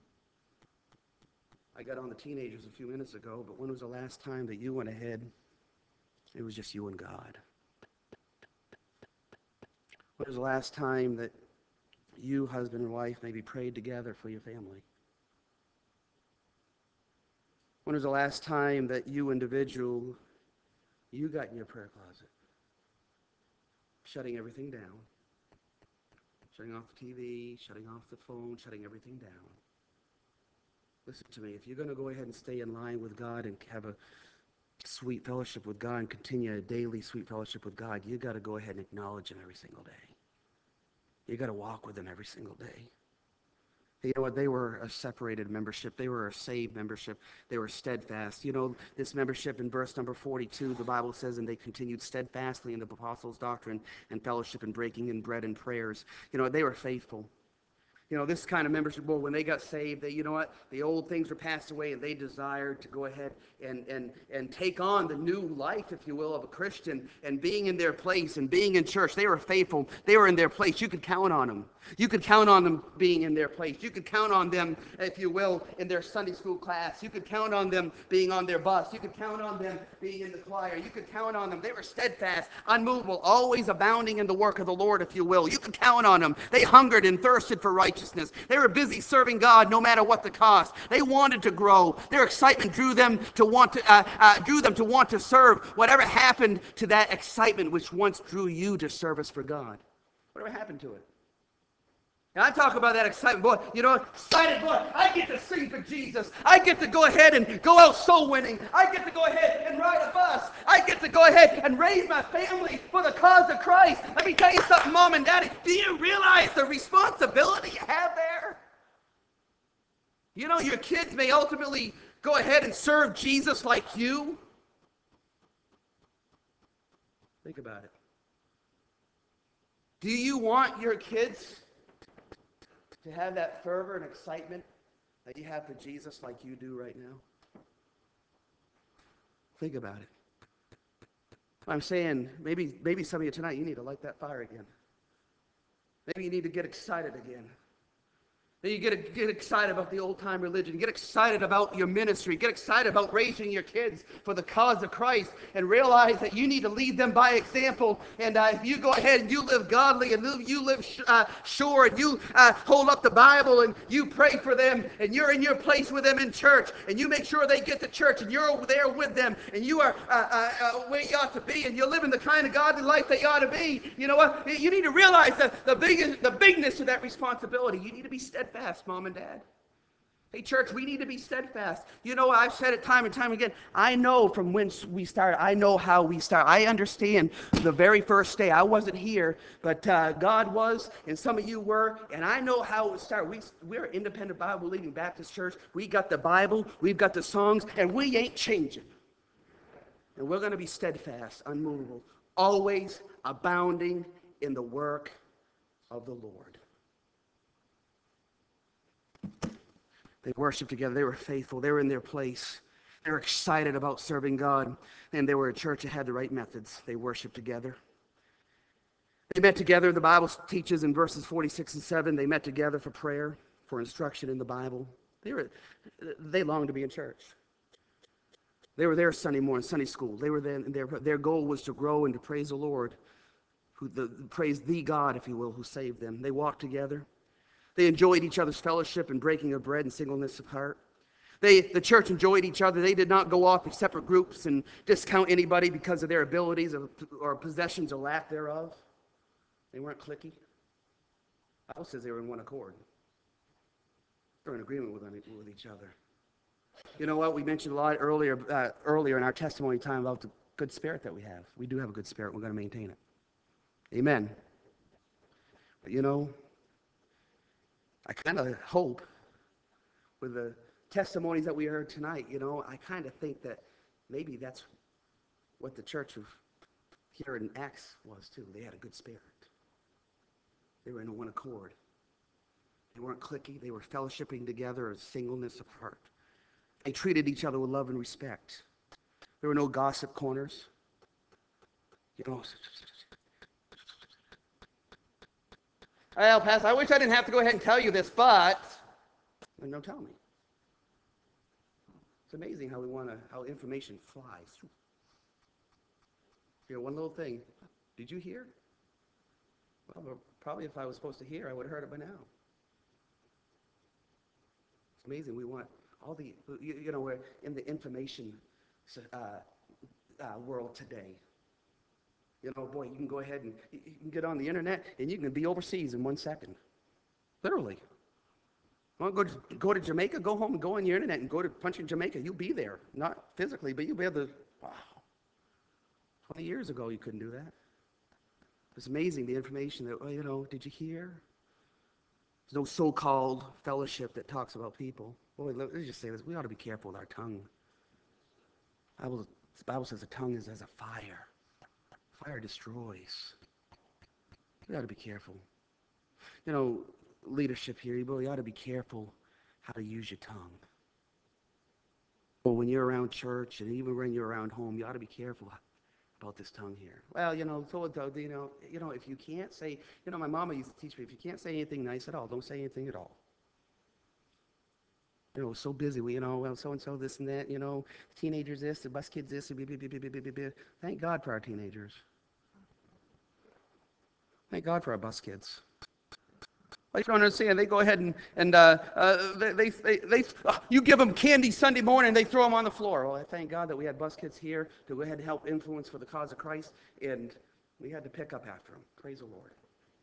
I got on the teenagers a few minutes ago, but when was the last time that you went ahead, it was just you and God? When was the last time that you, husband and wife, maybe prayed together for your family? When was the last time that you individual, you got in your prayer closet, shutting everything down, shutting off the TV, shutting off the phone, shutting everything down? Listen to me. If you're going to go ahead and stay in line with God and have a sweet fellowship with God and continue a daily sweet fellowship with God, you got to go ahead and acknowledge Him every single day. You got to walk with Him every single day. You know what? They were a separated membership. They were a saved membership. They were steadfast. You know, this membership in verse number 42, the Bible says, and they continued steadfastly in the apostles' doctrine and fellowship and breaking in bread and prayers. You know, they were faithful. You know, this kind of membership, well, when they got saved, you know what? The old things were passed away, and they desired to go ahead and take on the new life, if you will, of a Christian, and being in their place and being in church. They were faithful. They were in their place. You could count on them. You could count on them being in their place. You could count on them, if you will, in their Sunday school class. You could count on them being on their bus. You could count on them being in the choir. You could count on them. They were steadfast, unmovable, always abounding in the work of the Lord, if you will. You could count on them. They hungered and thirsted for righteousness. They were busy serving God no matter what the cost. They wanted to grow. Their excitement drew them to want to serve. Whatever happened to that excitement which once drew you to service for God? Whatever happened to it? And I talk about that excitement, boy, you know, excited, boy, I get to sing for Jesus. I get to go ahead and go out soul winning. I get to go ahead and ride a bus. I get to go ahead and raise my family for the cause of Christ. Let me tell you something, Mom and Daddy. Do you realize the responsibility you have there? You know, your kids may ultimately go ahead and serve Jesus like you. Think about it. Do you want your kids to have that fervor and excitement that you have for Jesus like you do right now? Think about it. I'm saying maybe some of you tonight, you need to light that fire again. Maybe you need to get excited again. You get excited about the old-time religion. Get excited about your ministry. Get excited about raising your kids for the cause of Christ, and realize that you need to lead them by example. And if you go ahead and you live godly and you live sure, and you hold up the Bible and you pray for them, and you're in your place with them in church, and you make sure they get to church, and you're there with them, and you are where you ought to be, and you're living the kind of godly life that you ought to be, you know what? You need to realize that the bigness of that responsibility. You need to be steadfast, Mom and Dad. Hey, church, we need to be steadfast. You know, I've said it time and time again. I know from when we started. I know how we start. I understand the very first day. I wasn't here, but God was, and some of you were, and I know how it started. We're an independent Bible-believing Baptist church. We got the Bible, we've got the songs, and we ain't changing. And we're going to be steadfast, unmovable, always abounding in the work of the Lord. They worshiped together. They were faithful. They were in their place. They were excited about serving God. And they were a church that had the right methods. They worshiped together. They met together. The Bible teaches in verses 46 and 7, they met together for prayer, for instruction in the Bible. They longed to be in church. They were there Sunday morning, Sunday school. They were there. Their goal was to grow and to praise the Lord, praise the God, if you will, who saved them. They walked together. They enjoyed each other's fellowship and breaking of bread and singleness of heart. The church enjoyed each other. They did not go off in separate groups and discount anybody because of their abilities or possessions or lack thereof. They weren't cliquey. The Bible says they were in one accord. They were in agreement with each other. You know what? We mentioned a lot earlier in our testimony time about the good spirit that we have. We do have a good spirit. We're going to maintain it. Amen. But you know, I kind of hope with the testimonies that we heard tonight, you know, I kind of think that maybe that's what the church of here in Acts was too. They had a good spirit. They were in one accord. They weren't cliquey. They were fellowshipping together in singleness of heart. They treated each other with love and respect. There were no gossip corners. You know, well, Pastor, I wish I didn't have to go ahead and tell you this, but no, tell me. It's amazing how information flies. You know, one little thing. Did you hear? Well, probably if I was supposed to hear, I would have heard it by now. It's amazing. We want all the, you know, we're in the information world today. You know, boy, you can go ahead and you can get on the internet and you can be overseas in 1 second. Literally. Well, go to Jamaica, go home and go on your internet and go to punch in Jamaica. You'll be there. Not physically, but you'll be able to, wow. 20 years ago, you couldn't do that. It's amazing the information that, well, you know, did you hear? There's no so-called fellowship that talks about people. Boy, let me just say this. We ought to be careful with our tongue. The Bible says the tongue is as a fire. Fire destroys. We ought to be careful. You know, leadership here, you really ought to be careful how to use your tongue. Well, when you're around church and even when you're around home, you ought to be careful about this tongue here. Well, you know, if you can't say, you know, my mama used to teach me, if you can't say anything nice at all, don't say anything at all. You know, so busy, you know, well, so-and-so, this and that, you know, teenagers this, the bus kids this, thank God for our teenagers. Thank God for our bus kids. I don't understand. They go ahead you give them candy Sunday morning, they throw them on the floor. Well, I thank God that we had bus kids here to go ahead and help influence for the cause of Christ, and we had to pick up after them. Praise the Lord.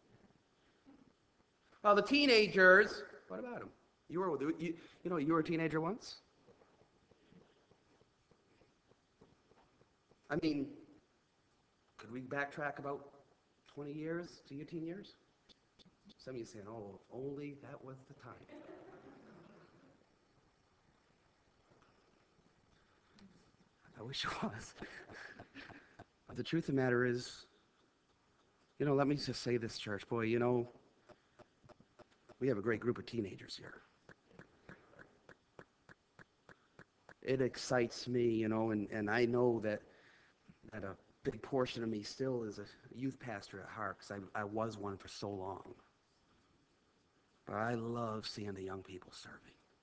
Well, the teenagers, what about them? You were a teenager once? I mean, could we backtrack about 20 years to your teen years? Some of you saying, oh, if only that was the time. I wish it was. But the truth of the matter is, you know, let me just say this, church. Boy, you know, we have a great group of teenagers here. It excites me, you know, and I know that a big portion of me still is a youth pastor at heart, because I was one for so long. But I love seeing the young people serving.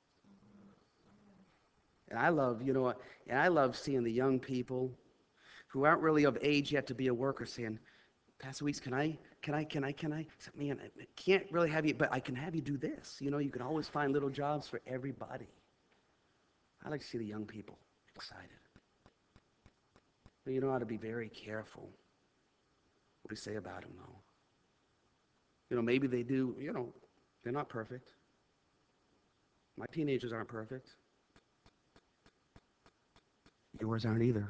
And I love seeing the young people who aren't really of age yet to be a worker saying, Pastor Weeks, can I? So, man, I can't really have you, but I can have you do this. You know, you can always find little jobs for everybody. I like to see the young people excited. But you know how to be very careful what we say about them, though. You know, maybe they do, you know, they're not perfect. My teenagers aren't perfect. Yours aren't either.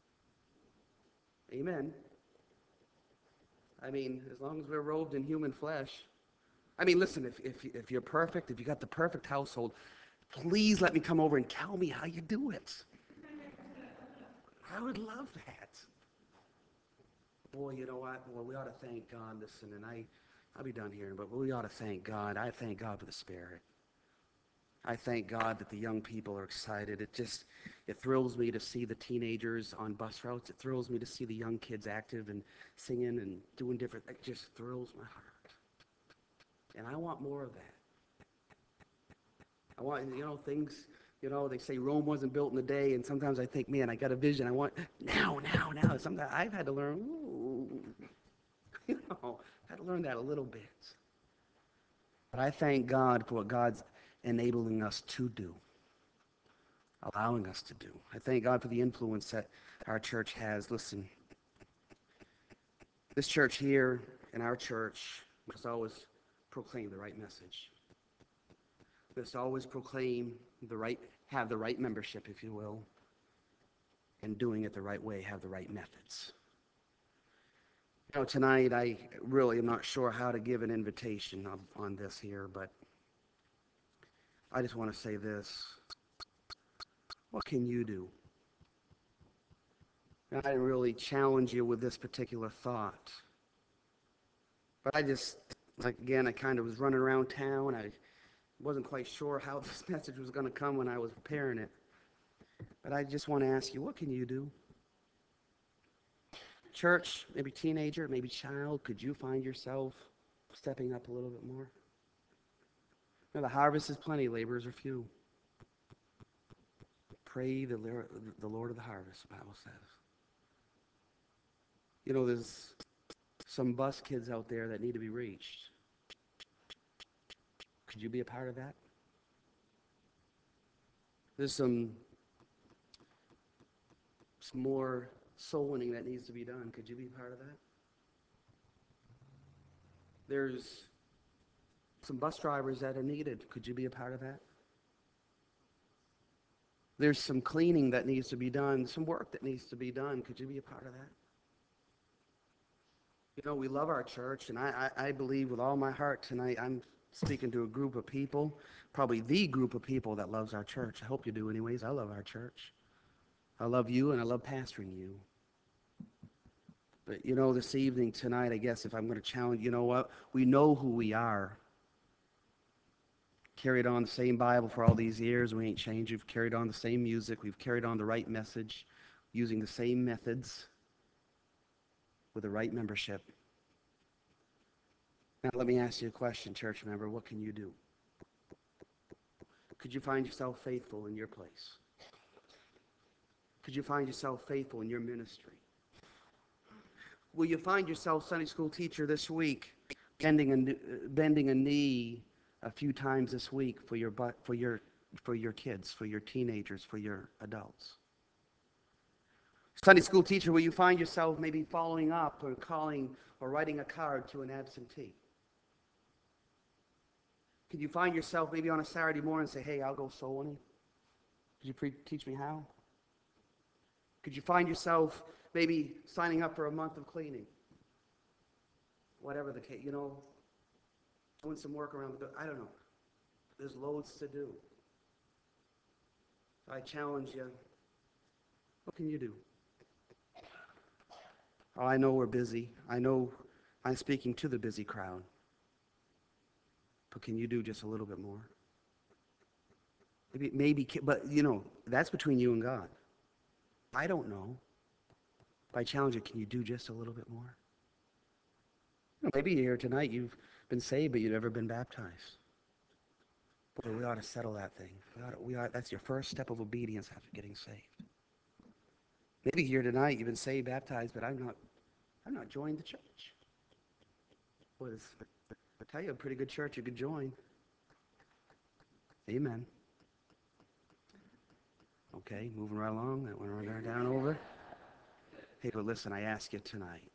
Amen. I mean, as long as we're robed in human flesh. I mean, listen, if you're perfect, if you got the perfect household, please let me come over and tell me how you do it. I would love that. Boy, you know what? Well, we ought to thank God. Listen, and I'll be done here, but we ought to thank God. I thank God for the Spirit. I thank God that the young people are excited. It thrills me to see the teenagers on bus routes. It thrills me to see the young kids active and singing and doing different. It just thrills my heart. And I want more of that. I want, you know, things, you know, they say Rome wasn't built in a day, and sometimes I think, man, I got a vision. I want now. Sometimes I've had to learn, you know, I had to learn that a little bit. But I thank God for what God's enabling us to do, allowing us to do. I thank God for the influence that our church has. Listen, this church here and our church must always proclaim the right message. Must always have the right membership, if you will, and doing it the right way, have the right methods. You know, tonight I really am not sure how to give an invitation on this here, but I just want to say this. What can you do? And I didn't really challenge you with this particular thought. But I kind of was running around town. I wasn't quite sure how this message was going to come when I was preparing it. But I just want to ask you, what can you do? Church, maybe teenager, maybe child, could you find yourself stepping up a little bit more? You know, the harvest is plenty, laborers are few. Pray the Lord of the harvest, the Bible says. You know, there's some bus kids out there that need to be reached. Could you be a part of that? There's some more soul winning that needs to be done. Could you be part of that? There's some bus drivers that are needed. Could you be a part of that? There's some cleaning that needs to be done, some work that needs to be done. Could you be a part of that? You know, we love our church, and I believe with all my heart tonight I'm speaking to a group of people, probably the group of people that loves our church. I hope you do anyways. I love our church. I love you, and I love pastoring you. But, you know, this evening, tonight, I guess if I'm going to challenge, you know what? We know who we are. Carried on the same Bible for all these years. We ain't changed. We've carried on the same music. We've carried on the right message, using the same methods with the right membership. Now, let me ask you a question, church member. What can you do? Could you find yourself faithful in your place? Could you find yourself faithful in your ministry? Will you find yourself Sunday school teacher this week, bending a knee a few times this week for your kids, for your teenagers, for your adults? Sunday school teacher, will you find yourself maybe following up or calling or writing a card to an absentee? Could you find yourself maybe on a Saturday morning and say, hey, I'll go soul winning? Could you teach me how? Could you find yourself maybe signing up for a month of cleaning? Whatever the case, you know, doing some work around the building. I don't know. There's loads to do. I challenge you. What can you do? Oh, I know we're busy. I know I'm speaking to the busy crowd. But can you do just a little bit more? Maybe, but you know, that's between you and God. I don't know. But I challenge you, can you do just a little bit more? You know, maybe you're here tonight, you've been saved, but you've never been baptized. Boy, we ought to settle that thing. That's your first step of obedience after getting saved. Maybe here tonight, you've been saved, baptized, but I'm not joining the church. Boy, I tell you, a pretty good church you could join. Amen. Okay, moving right along. That went right down over. Hey, but listen, I ask you tonight.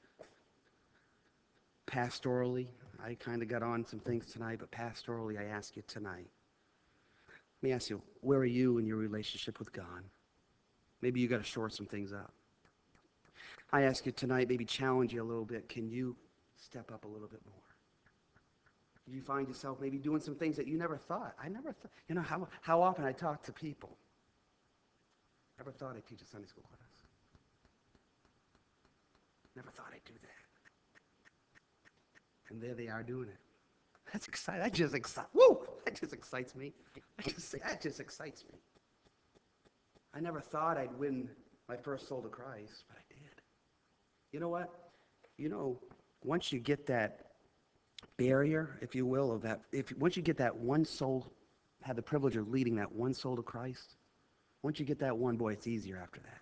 Pastorally, I kind of got on some things tonight, but pastorally, I ask you tonight. Let me ask you, where are you in your relationship with God? Maybe you got to shore some things up. I ask you tonight, maybe challenge you a little bit. Can you step up a little bit more? You find yourself maybe doing some things that you never thought. I never thought. You know how often I talk to people. Never thought I'd teach a Sunday school class. Never thought I'd do that. And there they are doing it. That's exciting. That just excites. Woo! That just excites me. That just excites me. I never thought I'd win my first soul to Christ, but I did. You know what? You know, once you get that barrier, if you will, of that, once you get that one soul, have the privilege of leading that one soul to Christ, once you get that one, boy, it's easier after that.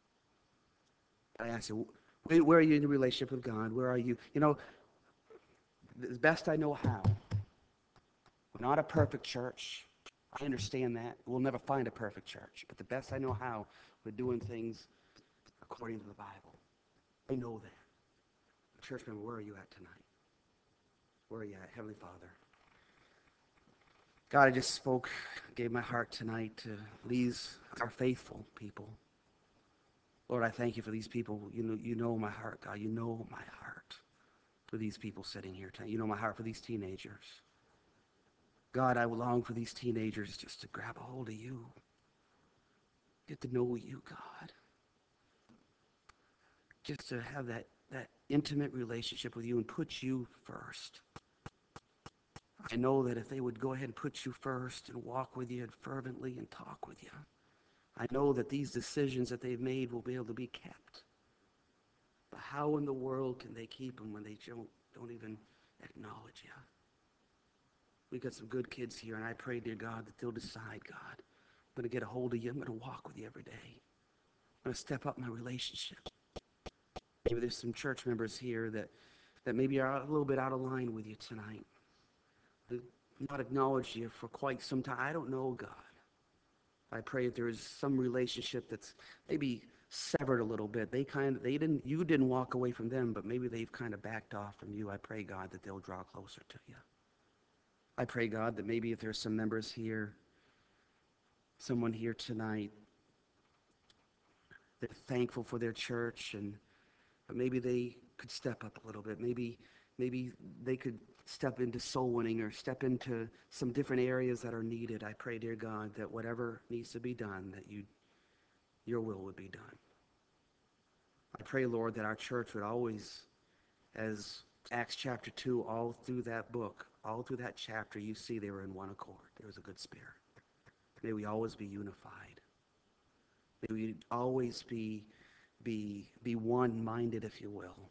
I ask you, where are you in your relationship with God? Where are you? You know, as best I know how. We're not a perfect church. I understand that. We'll never find a perfect church. But the best I know how, we're doing things according to the Bible. I know that. Church member, where are you at tonight? Where are you at, Heavenly Father? God, I just gave my heart tonight to these, our faithful people. Lord, I thank you for these people. You know my heart, God. You know my heart for these people sitting here tonight. You know my heart for these teenagers. God, I long for these teenagers just to grab a hold of you. Get to know you, God. Just to have that intimate relationship with you and put you first. I know that if they would go ahead and put you first and walk with you fervently and talk with you, I know that these decisions that they've made will be able to be kept. But how in the world can they keep them when they don't even acknowledge you? We got some good kids here, and I pray, dear God, that they'll decide, God, I'm going to get a hold of you. I'm going to walk with you every day. I'm going to step up my relationship. Maybe there's some church members here that maybe are a little bit out of line with you tonight. They've not acknowledged you for quite some time. I don't know, God. I pray that there is some relationship that's maybe severed a little bit. You didn't walk away from them, but maybe they've kind of backed off from you. I pray, God, that they'll draw closer to you. I pray, God, that maybe if there's some members here, someone here tonight, they're thankful for their church, but maybe they could step up a little bit. Maybe they could step into soul winning or step into some different areas that are needed. I pray, dear God, that whatever needs to be done, that your will would be done. I pray, Lord, that our church would always, as Acts chapter 2, all through that book, all through that chapter, you see they were in one accord. There was a good spirit. May we always be unified. May we always be one-minded, if you will,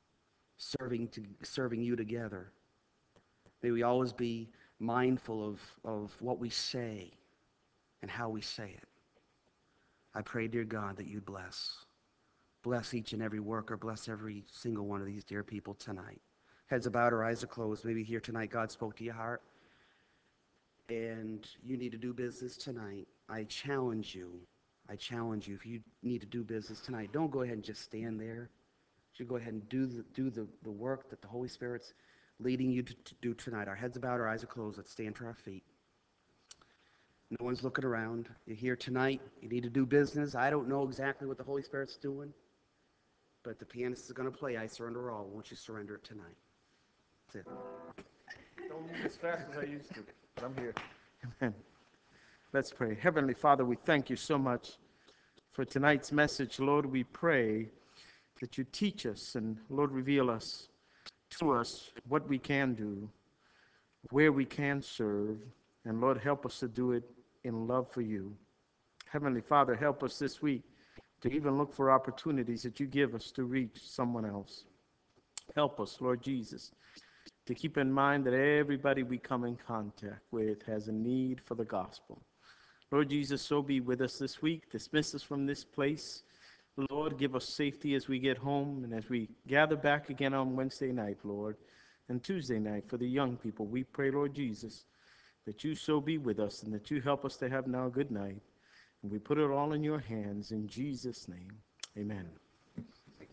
serving you together. May we always be mindful of what we say and how we say it. I pray, dear God, that you'd bless each and every worker, bless every single one of these dear people tonight. Heads are bowed, our eyes are closed. Maybe here tonight God spoke to your heart and you need to do business tonight. I challenge you, if you need to do business tonight, don't go ahead and just stand there. You should go ahead and do the work that the Holy Spirit's leading you to do tonight. Our heads are bowed, our eyes are closed. Let's stand to our feet. No one's looking around. You're here tonight. You need to do business. I don't know exactly what the Holy Spirit's doing, but the pianist is going to play I Surrender All. Won't you surrender it tonight? That's it. Don't move as fast as I used to, but I'm here. Amen. Let's pray. Heavenly Father, we thank you so much for tonight's message. Lord, we pray that you teach us and, Lord, reveal to us what we can do, where we can serve, and, Lord, help us to do it in love for you. Heavenly Father, help us this week to even look for opportunities that you give us to reach someone else. Help us, Lord Jesus, to keep in mind that everybody we come in contact with has a need for the gospel. Lord Jesus, so be with us this week. Dismiss us from this place. Lord, give us safety as we get home and as we gather back again on Wednesday night, Lord, and Tuesday night for the young people. We pray, Lord Jesus, that you so be with us and that you help us to have now a good night. And we put it all in your hands in Jesus' name. Amen.